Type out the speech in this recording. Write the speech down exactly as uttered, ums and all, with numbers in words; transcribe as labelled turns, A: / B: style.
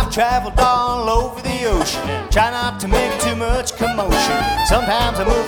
A: I've traveled all over the ocean. Try not to make too much commotion. Sometimes I move